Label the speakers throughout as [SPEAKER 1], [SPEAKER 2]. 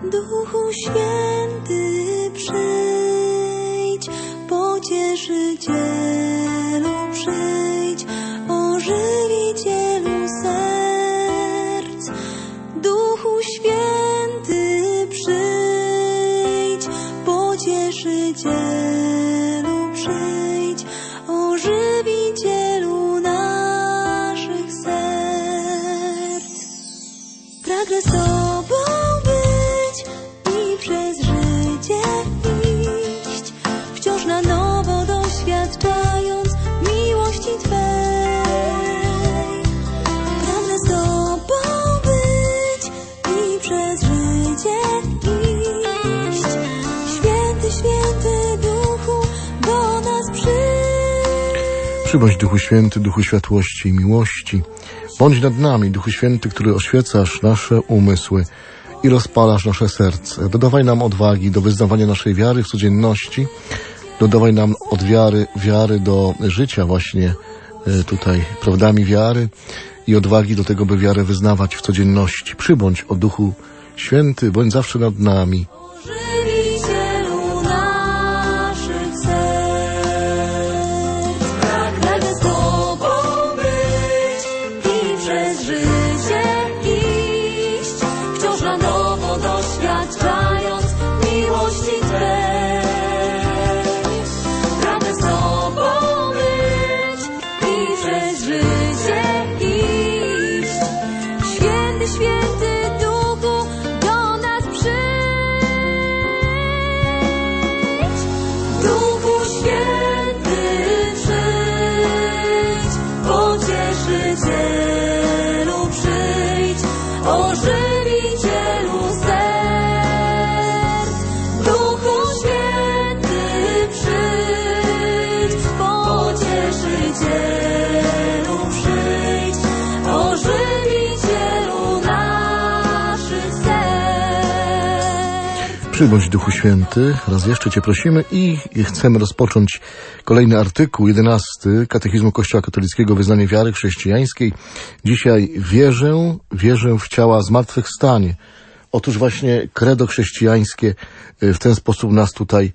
[SPEAKER 1] Duchu Święty, przyjdź, Pocieszycielu, przyjdź, Ożywicielu serc. Duchu Święty, przyjdź, Pocieszycielu, przyjdź, Ożywicielu naszych serc. Pragnę z Tobą być i przez życie iść, wciąż na nowo doświadczając miłości Twej. Pragnę z Tobą być i przez życie iść. Święty, Święty Duchu, do nas przyjdź.
[SPEAKER 2] Przybądź, Duchu Święty, Duchu światłości i miłości. Bądź nad nami, Duchu Święty, który oświecasz nasze umysły i rozpalasz nasze serce. Dodawaj nam odwagi do wyznawania naszej wiary w codzienności. Dodawaj nam od wiary do życia właśnie tutaj prawdami wiary i odwagi do tego, by wiarę wyznawać w codzienności. Przybądź, o Duchu Święty, bądź zawsze nad nami.
[SPEAKER 1] Żywicielu naszych serc. Pragnę z Tobą być i przez życie iść, wciąż na nowo doświadczając miłości Twej. Pragnę z Tobą być i przez życie iść. Święty, Święty Duchu, do nas przyjdź. Duchu Święty, przyjdź, Pocieszycielu, przyjdź, Ożywicielu serc. Duchu Święty, przyjdź, Pocieszycielu, przyjdź, Ożywicielu naszych serc.
[SPEAKER 2] Przybądź, Duchu Święty, raz jeszcze Cię prosimy i chcemy rozpocząć kolejny artykuł, 11 Katechizmu Kościoła Katolickiego, wyznanie wiary chrześcijańskiej. Dzisiaj wierzę w ciała zmartwychwstanie. Otóż właśnie credo chrześcijańskie w ten sposób nas tutaj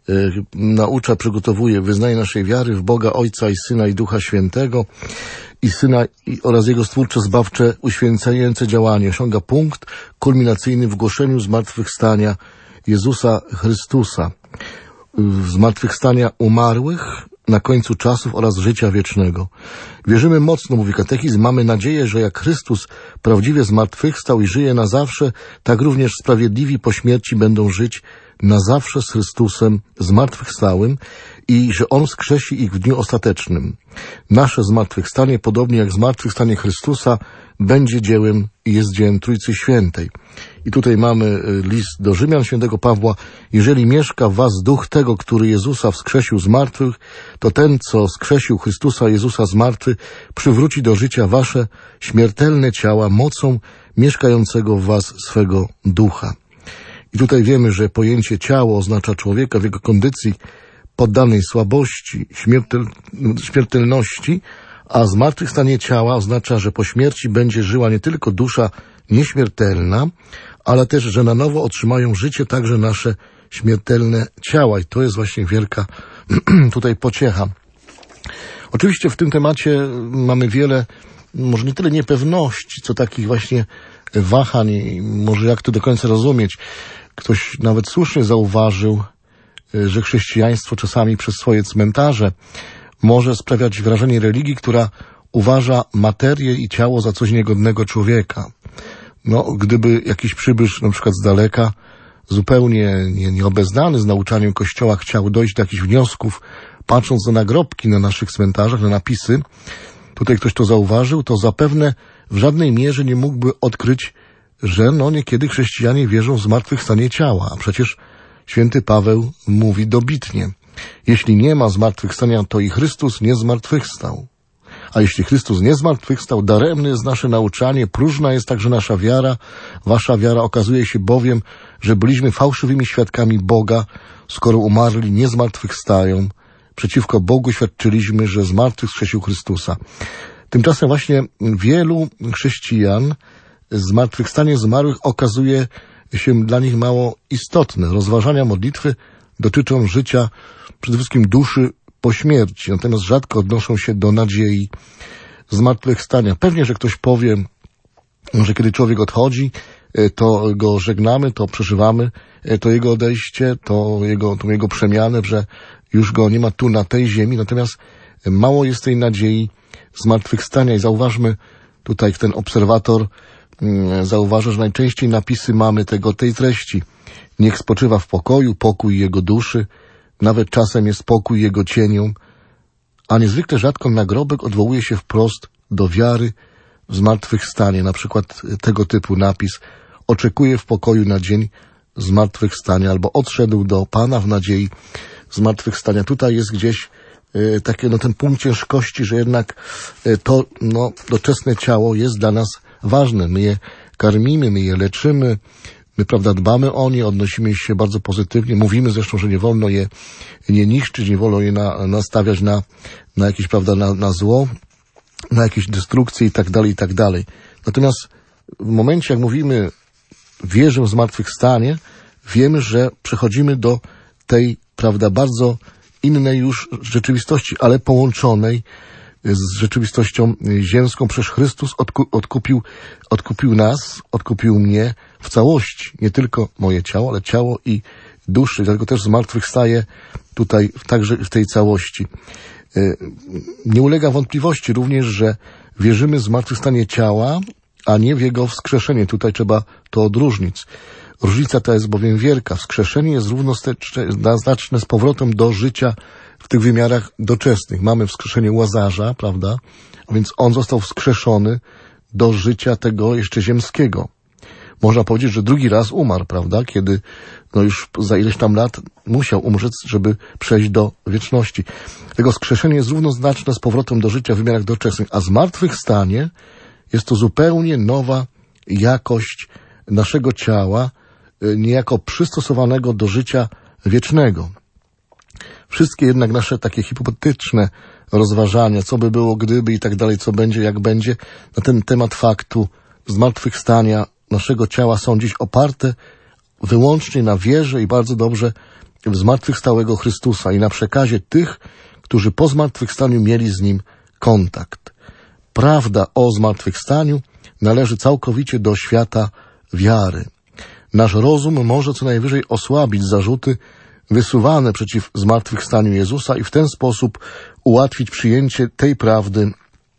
[SPEAKER 2] naucza, przygotowuje wyznanie naszej wiary w Boga Ojca i Syna i Ducha Świętego i Syna oraz Jego stwórcze, zbawcze, uświęcające działanie. Osiąga punkt kulminacyjny w głoszeniu zmartwychwstania Jezusa Chrystusa, zmartwychwstania umarłych na końcu czasów oraz życia wiecznego. Wierzymy mocno, mówi katechizm, mamy nadzieję, że jak Chrystus prawdziwie zmartwychwstał i żyje na zawsze, tak również sprawiedliwi po śmierci będą żyć na zawsze z Chrystusem zmartwychwstałym i że On wskrzesi ich w dniu ostatecznym. Nasze zmartwychwstanie, podobnie jak zmartwychwstanie Chrystusa, będzie dziełem i jest dziełem Trójcy Świętej. I tutaj mamy list do Rzymian świętego Pawła. Jeżeli mieszka w was duch tego, który Jezusa wskrzesił z martwych, to ten, co wskrzesił Chrystusa Jezusa z martwych, przywróci do życia wasze śmiertelne ciała mocą mieszkającego w was swego ducha. I tutaj wiemy, że pojęcie ciało oznacza człowieka w jego kondycji poddanej słabości, śmiertelności, a zmartwychwstanie ciała oznacza, że po śmierci będzie żyła nie tylko dusza nieśmiertelna, ale też, że na nowo otrzymają życie także nasze śmiertelne ciała. I to jest właśnie wielka tutaj pociecha. Oczywiście w tym temacie mamy wiele, może nie tyle niepewności, co takich właśnie wahań, może jak to do końca rozumieć. Ktoś nawet słusznie zauważył, że chrześcijaństwo czasami przez swoje cmentarze może sprawiać wrażenie religii, która uważa materię i ciało za coś niegodnego człowieka. No, gdyby jakiś przybysz, na przykład z daleka, zupełnie nieobeznany z nauczaniem Kościoła, chciał dojść do jakichś wniosków, patrząc na nagrobki na naszych cmentarzach, na napisy, tutaj ktoś to zauważył, to zapewne w żadnej mierze nie mógłby odkryć, że niekiedy chrześcijanie wierzą w zmartwychwstanie ciała, a przecież święty Paweł mówi dobitnie: jeśli nie ma zmartwychwstania, to i Chrystus nie zmartwychwstał. A jeśli Chrystus nie zmartwychwstał, daremne jest nasze nauczanie, próżna jest także nasza wiara. Wasza wiara okazuje się bowiem, że byliśmy fałszywymi świadkami Boga, skoro umarli nie zmartwychwstają. Przeciwko Bogu świadczyliśmy, że zmartwychwskrzesił Chrystusa. Tymczasem właśnie wielu chrześcijan zmartwychwstanie zmarłych okazuje się dla nich mało istotne. Rozważania modlitwy dotyczą życia, przede wszystkim duszy po śmierci, natomiast rzadko odnoszą się do nadziei zmartwychwstania. Pewnie, że ktoś powie, że kiedy człowiek odchodzi, to go żegnamy, to przeżywamy to jego odejście, tą jego przemianę, że już go nie ma tu na tej ziemi, natomiast mało jest tej nadziei zmartwychwstania i zauważmy, tutaj ten obserwator zauważa, że najczęściej napisy mamy tej treści. Niech spoczywa w pokoju, pokój jego duszy, nawet czasem jest pokój jego cieniom, a niezwykle rzadko nagrobek odwołuje się wprost do wiary w zmartwychwstanie. Na przykład tego typu napis: oczekuje w pokoju na dzień zmartwychwstania, albo odszedł do Pana w nadziei zmartwychwstania. Tutaj jest gdzieś taki ten punkt ciężkości, że jednak to doczesne ciało jest dla nas ważne. My je karmimy, my je leczymy, my, prawda, dbamy o nie, odnosimy się bardzo pozytywnie. Mówimy zresztą, że nie wolno je nie niszczyć, nie wolno je nastawiać na jakieś, prawda, na zło, na jakieś destrukcje i tak dalej. Natomiast w momencie, jak mówimy wierzę w zmartwychwstanie, wiemy, że przechodzimy do tej, prawda, bardzo innej już rzeczywistości, ale połączonej z rzeczywistością ziemską. Przecież Chrystus odkupił nas, odkupił mnie w całości. Nie tylko moje ciało, ale ciało i duszy. Dlatego też zmartwychwstaje tutaj także w tej całości. Nie ulega wątpliwości również, że wierzymy w zmartwychwstanie ciała, a nie w jego wskrzeszenie. Tutaj trzeba to odróżnić. Różnica ta jest bowiem wielka. Wskrzeszenie jest równoznaczne z powrotem do życia w tych wymiarach doczesnych. Mamy wskrzeszenie Łazarza, prawda? A więc on został wskrzeszony do życia tego jeszcze ziemskiego. Można powiedzieć, że drugi raz umarł, prawda? Kiedy już za ileś tam lat musiał umrzeć, żeby przejść do wieczności. Tego wskrzeszenie jest równoznaczne z powrotem do życia w wymiarach doczesnych, a zmartwychwstanie jest to zupełnie nowa jakość naszego ciała, niejako przystosowanego do życia wiecznego. Wszystkie jednak nasze takie hipotetyczne rozważania, co by było gdyby i tak dalej, co będzie, jak będzie, na ten temat faktu zmartwychwstania naszego ciała są dziś oparte wyłącznie na wierze i bardzo dobrze w zmartwychwstałego Chrystusa i na przekazie tych, którzy po zmartwychwstaniu mieli z Nim kontakt. Prawda o zmartwychwstaniu należy całkowicie do świata wiary. Nasz rozum może co najwyżej osłabić zarzuty wysuwane przeciw zmartwychwstaniu Jezusa i w ten sposób ułatwić przyjęcie tej prawdy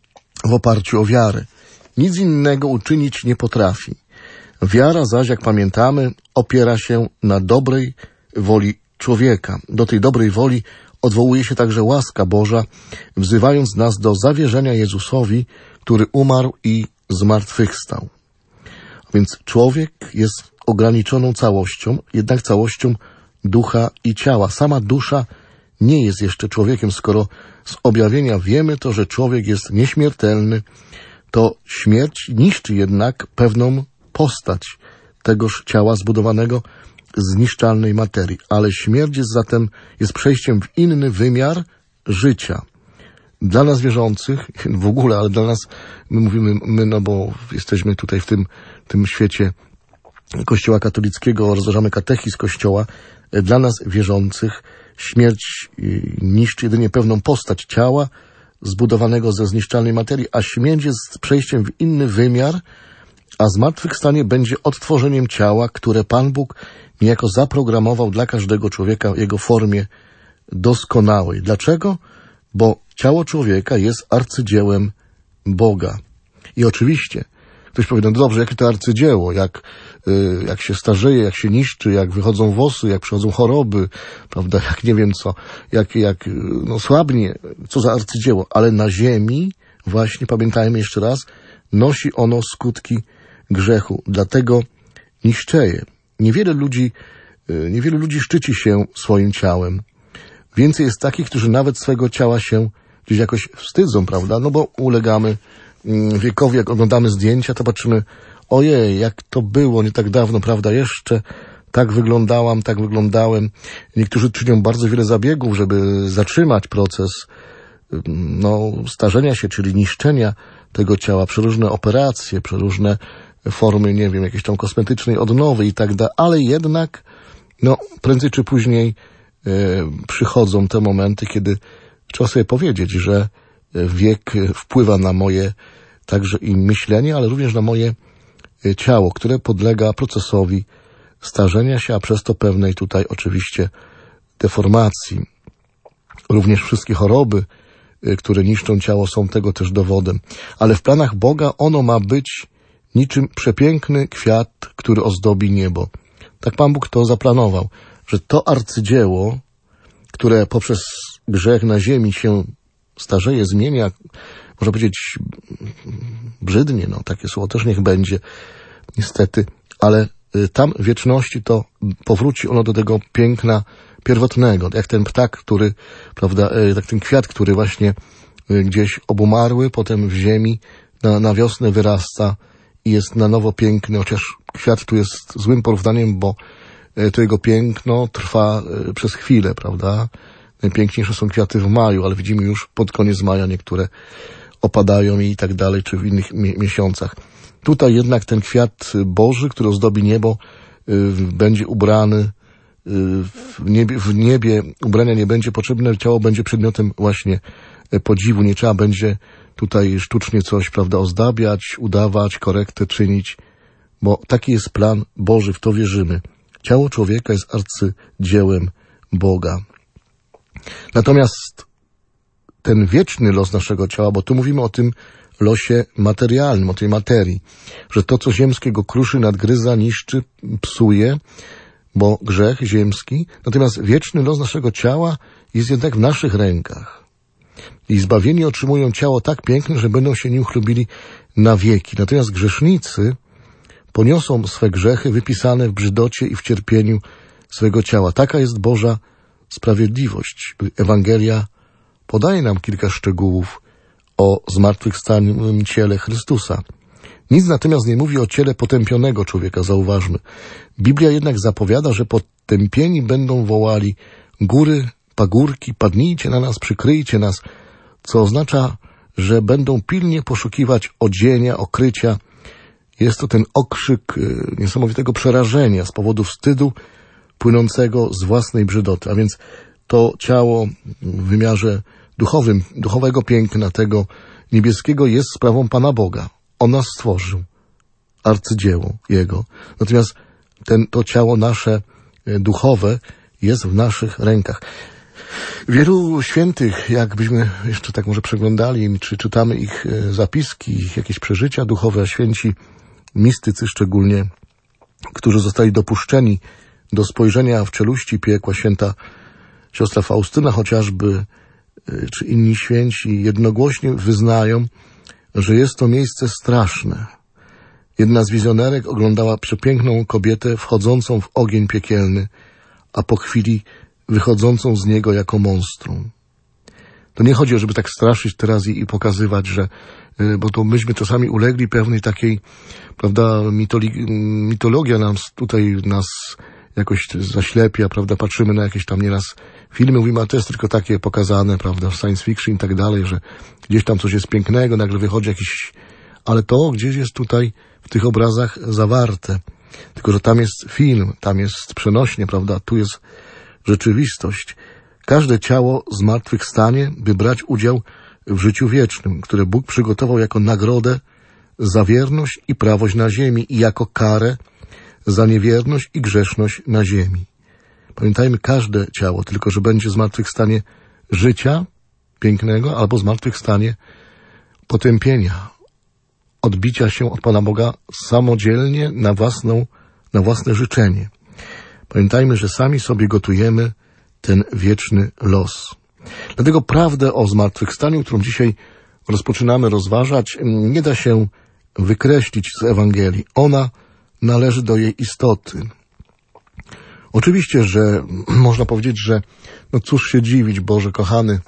[SPEAKER 2] w oparciu o wiarę. Nic innego uczynić nie potrafi. Wiara zaś, jak pamiętamy, opiera się na dobrej woli człowieka. Do tej dobrej woli odwołuje się także łaska Boża, wzywając nas do zawierzenia Jezusowi, który umarł i zmartwychwstał. A więc człowiek jest ograniczoną całością, jednak całością ducha i ciała. Sama dusza nie jest jeszcze człowiekiem. Skoro z objawienia wiemy to, że człowiek jest nieśmiertelny, to śmierć niszczy jednak pewną postać tegoż ciała zbudowanego z niszczalnej materii. Ale śmierć jest przejściem w inny wymiar życia. Dla nas wierzących, w ogóle, ale dla nas, my mówimy, bo jesteśmy tutaj w tym świecie Kościoła katolickiego, rozważamy katechizm Kościoła, dla nas wierzących śmierć niszczy jedynie pewną postać ciała zbudowanego ze zniszczalnej materii, a śmierć jest przejściem w inny wymiar, a zmartwychwstanie będzie odtworzeniem ciała, które Pan Bóg niejako zaprogramował dla każdego człowieka w jego formie doskonałej. Dlaczego? Bo ciało człowieka jest arcydziełem Boga. I oczywiście ktoś powie, no dobrze, jakie to arcydzieło, jak się starzeje, jak się niszczy, jak wychodzą włosy, jak przychodzą choroby, prawda, jak nie wiem co, jak słabnie, co za arcydzieło. Ale na ziemi, właśnie pamiętajmy jeszcze raz, nosi ono skutki grzechu, dlatego niszczeje. Niewielu ludzi szczyci się swoim ciałem. Więcej jest takich, którzy nawet swego ciała się gdzieś jakoś wstydzą, prawda, no bo ulegamy wiekowi, jak oglądamy zdjęcia, to patrzymy, ojej, jak to było nie tak dawno, prawda, jeszcze tak wyglądałem. Niektórzy czynią bardzo wiele zabiegów, żeby zatrzymać proces starzenia się, czyli niszczenia tego ciała, przeróżne operacje, przeróżne formy, nie wiem, jakiejś tam kosmetycznej odnowy i tak dalej, ale jednak, no, prędzej czy później przychodzą te momenty, kiedy trzeba sobie powiedzieć, że wiek wpływa na moje także i myślenie, ale również na moje ciało, które podlega procesowi starzenia się, a przez to pewnej tutaj oczywiście deformacji. Również wszystkie choroby, które niszczą ciało, są tego też dowodem. Ale w planach Boga ono ma być niczym przepiękny kwiat, który ozdobi niebo. Tak Pan Bóg to zaplanował, że to arcydzieło, które poprzez grzech na ziemi się starzeje, zmienia, można powiedzieć, brzydnie, no takie słowo też niech będzie, niestety, ale tam w wieczności to powróci ono do tego piękna pierwotnego, jak ten ptak, który, prawda, jak ten kwiat, który właśnie gdzieś obumarły, potem w ziemi na wiosnę wyrasta i jest na nowo piękny, chociaż kwiat tu jest złym porównaniem, bo to jego piękno trwa przez chwilę, prawda? Najpiękniejsze są kwiaty w maju, ale widzimy już pod koniec maja niektóre opadają i tak dalej, czy w innych miesiącach. Tutaj jednak ten kwiat Boży, który ozdobi niebo, będzie ubrany w niebie ubrania nie będzie potrzebne, ciało będzie przedmiotem właśnie podziwu, nie trzeba będzie tutaj sztucznie coś, prawda, ozdabiać, udawać, korektę czynić, bo taki jest plan Boży, w to wierzymy. Ciało człowieka jest arcydziełem Boga. Natomiast ten wieczny los naszego ciała, bo tu mówimy o tym losie materialnym, o tej materii, że to, co ziemskie go kruszy, nadgryza, niszczy, psuje, bo grzech ziemski, natomiast wieczny los naszego ciała jest jednak w naszych rękach. I zbawieni otrzymują ciało tak piękne, że będą się nim chlubili na wieki. Natomiast grzesznicy poniosą swe grzechy wypisane w brzydocie i w cierpieniu swego ciała. Taka jest Boża sprawiedliwość. Ewangelia podaje nam kilka szczegółów o zmartwychwstałym ciele Chrystusa. Nic natomiast nie mówi o ciele potępionego człowieka, zauważmy. Biblia jednak zapowiada, że potępieni będą wołali: góry, pagórki, padnijcie na nas, przykryjcie nas, co oznacza, że będą pilnie poszukiwać odzienia, okrycia. Jest to ten okrzyk niesamowitego przerażenia z powodu wstydu płynącego z własnej brzydoty. A więc to ciało w wymiarze duchowym, duchowego piękna tego niebieskiego jest sprawą Pana Boga. On nas stworzył, arcydzieło Jego. Natomiast to ciało nasze duchowe jest w naszych rękach. Wielu świętych, jakbyśmy jeszcze tak może przeglądali, czy czytamy ich zapiski, ich jakieś przeżycia duchowe, a święci mistycy szczególnie, którzy zostali dopuszczeni do spojrzenia w czeluści piekła, święta siostra Faustyna chociażby, czy inni święci jednogłośnie wyznają, że jest to miejsce straszne. Jedna z wizjonerek oglądała przepiękną kobietę wchodzącą w ogień piekielny, a po chwili wychodzącą z niego jako monstrum. To nie chodzi o, żeby tak straszyć teraz i pokazywać, że, bo to myśmy czasami ulegli pewnej takiej, prawda, mitologia nas jakoś zaślepia, prawda, patrzymy na jakieś tam nieraz filmy, mówimy, a to jest tylko takie pokazane, prawda, w science fiction i tak dalej, że gdzieś tam coś jest pięknego, nagle wychodzi jakiś, ale to gdzieś jest tutaj w tych obrazach zawarte. Tylko że tam jest film, tam jest przenośnie, prawda, tu jest rzeczywistość. Każde ciało zmartwychwstanie, by brać udział w życiu wiecznym, które Bóg przygotował jako nagrodę za wierność i prawość na ziemi i jako karę za niewierność i grzeszność na ziemi. Pamiętajmy, każde ciało, tylko że będzie zmartwychwstanie życia pięknego albo zmartwychwstanie potępienia, odbicia się od Pana Boga samodzielnie na własne życzenie. Pamiętajmy, że sami sobie gotujemy ten wieczny los. Dlatego prawdę o zmartwychwstaniu, którą dzisiaj rozpoczynamy rozważać, nie da się wykreślić z Ewangelii. Ona należy do jej istoty. Oczywiście, że można powiedzieć, że no cóż się dziwić, Boże kochany,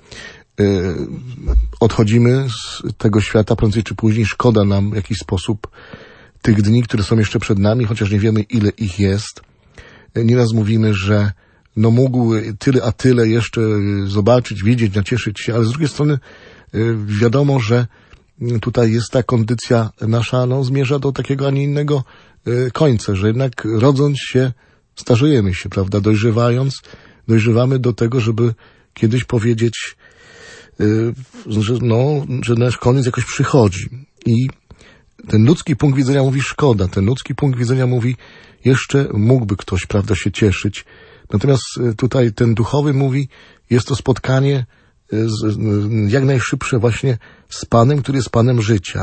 [SPEAKER 2] odchodzimy z tego świata prędzej czy później, szkoda nam w jakiś sposób tych dni, które są jeszcze przed nami, chociaż nie wiemy, ile ich jest. Nieraz mówimy, że no mógł tyle a tyle jeszcze zobaczyć, widzieć, nacieszyć się, ale z drugiej strony wiadomo, że tutaj jest ta kondycja nasza, zmierza do takiego, a nie innego końca, że jednak rodząc się, starzejemy się, prawda, dojrzewamy do tego, żeby kiedyś powiedzieć, że nasz koniec jakoś przychodzi. I ten ludzki punkt widzenia mówi szkoda, ten ludzki punkt widzenia mówi jeszcze mógłby ktoś, prawda, się cieszyć. Natomiast tutaj ten duchowy mówi, jest to spotkanie jak najszybsze właśnie z Panem, który jest Panem życia.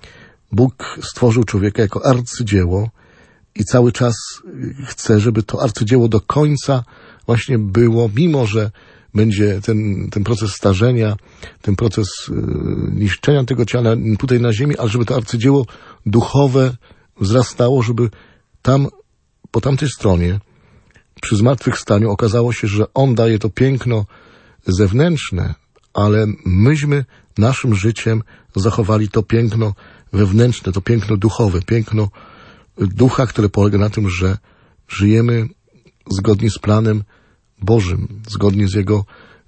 [SPEAKER 2] Bóg stworzył człowieka jako arcydzieło i cały czas chce, żeby to arcydzieło do końca właśnie było, mimo że będzie ten proces starzenia, ten proces niszczenia tego ciała tutaj na ziemi, ale żeby to arcydzieło duchowe wzrastało, żeby tam, po tamtej stronie, przy zmartwychwstaniu okazało się, że On daje to piękno zewnętrzne, ale myśmy naszym życiem zachowali to piękno wewnętrzne, to piękno duchowe, piękno ducha, które polega na tym, że żyjemy zgodnie z planem Bożym, zgodnie z Jego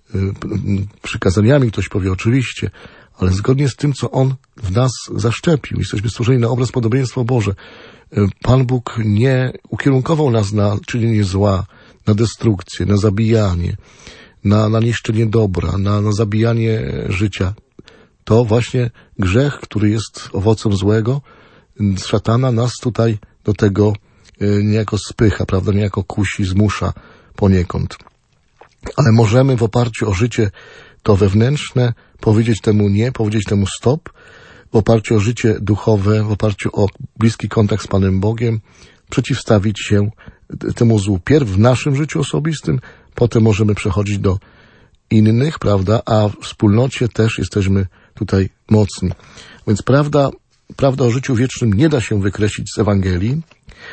[SPEAKER 2] przykazaniami, ktoś powie oczywiście, ale zgodnie z tym, co On w nas zaszczepił. Jesteśmy stworzeni na obraz podobieństwa Boże. Pan Bóg nie ukierunkował nas na czynienie zła, na destrukcję, na zabijanie, na niszczenie dobra, na zabijanie życia. To właśnie grzech, który jest owocem złego, szatana nas tutaj do tego niejako spycha, prawda, niejako kusi, zmusza poniekąd. Ale możemy w oparciu o życie to wewnętrzne powiedzieć temu nie, powiedzieć temu stop, w oparciu o życie duchowe, w oparciu o bliski kontakt z Panem Bogiem, przeciwstawić się temu złu. Pierw w naszym życiu osobistym, potem możemy przechodzić do innych, prawda, a w wspólnocie też jesteśmy tutaj mocni. Więc prawda o życiu wiecznym nie da się wykreślić z Ewangelii.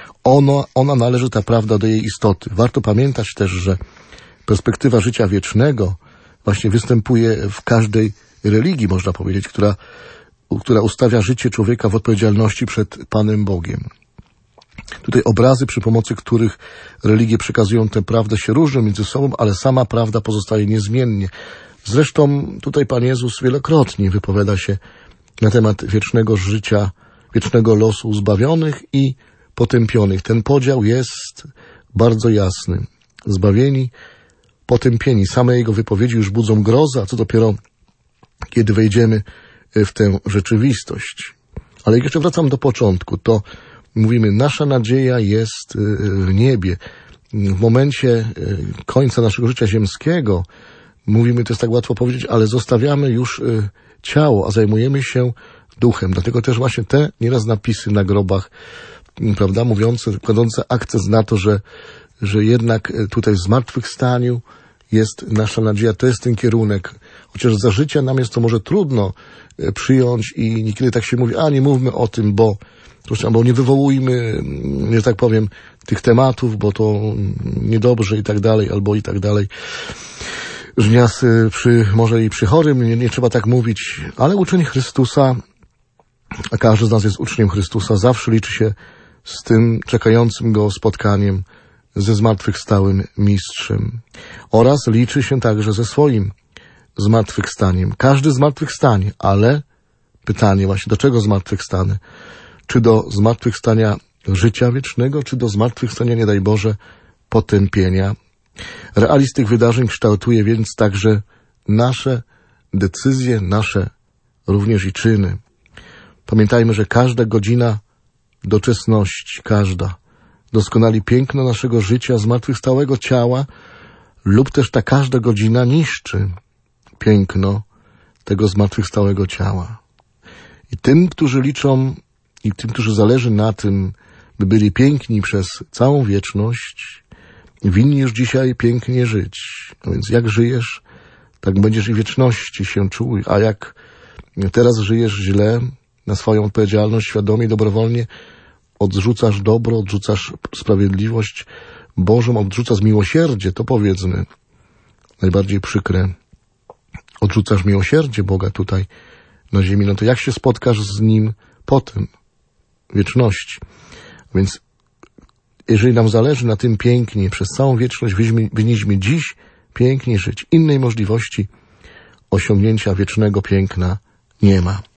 [SPEAKER 2] Ona należy, ta prawda, do jej istoty. Warto pamiętać też, że perspektywa życia wiecznego właśnie występuje w każdej religii, można powiedzieć, która ustawia życie człowieka w odpowiedzialności przed Panem Bogiem. Tutaj obrazy, przy pomocy których religie przekazują tę prawdę, się różnią między sobą, ale sama prawda pozostaje niezmiennie. Zresztą tutaj Pan Jezus wielokrotnie wypowiada się na temat wiecznego życia, wiecznego losu zbawionych i potępionych. Ten podział jest bardzo jasny. Zbawieni, potępieni. Same jego wypowiedzi już budzą grozę, a co dopiero kiedy wejdziemy w tę rzeczywistość. Ale jeszcze wracam do początku. To mówimy, nasza nadzieja jest w niebie. W momencie końca naszego życia ziemskiego, mówimy, to jest tak łatwo powiedzieć, ale zostawiamy już ciało, a zajmujemy się duchem. Dlatego też właśnie te nieraz napisy na grobach, prawda, mówiące, kładące akcent na to, że jednak tutaj w zmartwychwstaniu jest nasza nadzieja, to jest ten kierunek. Chociaż za życia nam jest to może trudno przyjąć i niekiedy tak się mówi, nie mówmy o tym, bo nie wywołujmy, że tak powiem, tych tematów, bo to niedobrze i tak dalej, albo i tak dalej. Żnias może i przy chorym nie trzeba tak mówić, ale uczeń Chrystusa, a każdy z nas jest uczniem Chrystusa, zawsze liczy się z tym czekającym go spotkaniem ze zmartwychwstałym mistrzem. Oraz liczy się także ze swoim zmartwychwstaniem. Każdy zmartwychwstanie, ale pytanie właśnie, do czego zmartwychwstanę? Czy do zmartwychwstania życia wiecznego, czy do zmartwychwstania, nie daj Boże, potępienia? Realizm tych wydarzeń kształtuje więc także nasze decyzje, nasze również i czyny. Pamiętajmy, że każda godzina doczesności, każda, doskonali piękno naszego życia, zmartwychwstałego ciała, lub też ta każda godzina niszczy piękno tego zmartwychwstałego ciała. I tym, którzy liczą, i tym, którzy zależy na tym, by byli piękni przez całą wieczność, winni już dzisiaj pięknie żyć. No więc jak żyjesz, tak będziesz i w wieczności się czuł. A jak teraz żyjesz źle, na swoją odpowiedzialność, świadomie, dobrowolnie, odrzucasz dobro, odrzucasz sprawiedliwość Bożą, odrzucasz miłosierdzie, to powiedzmy, najbardziej przykre, odrzucasz miłosierdzie Boga tutaj na ziemi, no to jak się spotkasz z Nim potem, w wieczności? Więc jeżeli nam zależy na tym pięknie, przez całą wieczność winniśmy dziś pięknie żyć. Innej możliwości osiągnięcia wiecznego piękna nie ma.